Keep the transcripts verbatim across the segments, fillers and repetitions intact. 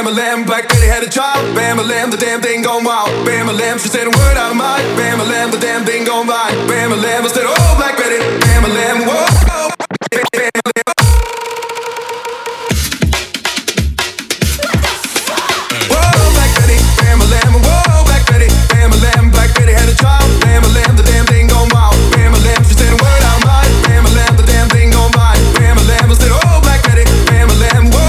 Bam-a-lam, Black Betty had a child. Bam-a-lam, the damn thing gone wild. Bam-a-lam, she said a word out of mine. Bam-a-lam, the damn thing gone by. Bam-a-lam, I said, oh, Black Betty. Bam-a-lam, whoa. Bam-a-lam. Whoa, Black Betty. Bam-a-lam, whoa, Black Betty. Bam-a-lam, Black Betty had a child. Bam-a-lam, the damn thing gone wild. Bam-a-lam, she said a word out of mine. Bam-a-lam, the damn thing gone by. Bam-a-lam, I said, oh, Black Betty. Bam-a-lam, whoa.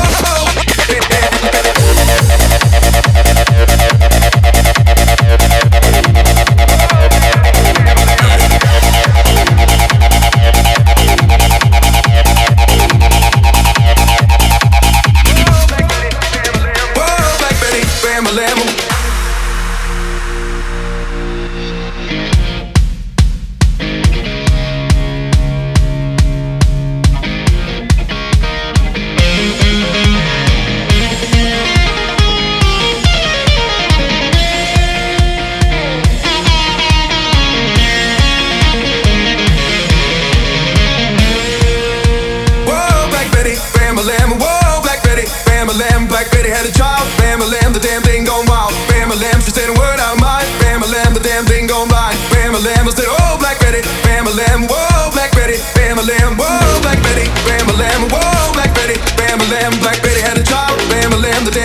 Bam-a-lam, Black Betty had a child. Bam-a-lam, the damn thing gone wild. Bam-a-lam, she said a word out of mine. Bam-a-lam, the damn thing gone by. Bam-a-lam, I said, oh, Black Betty. Bam-a-lam, whoa, Black Betty. Bam-a-lam, whoa, Black Betty. Bam-a-lam, whoa, Black Betty. Bam-a-lam, Black Betty had a child. Bam-a-lam, the damn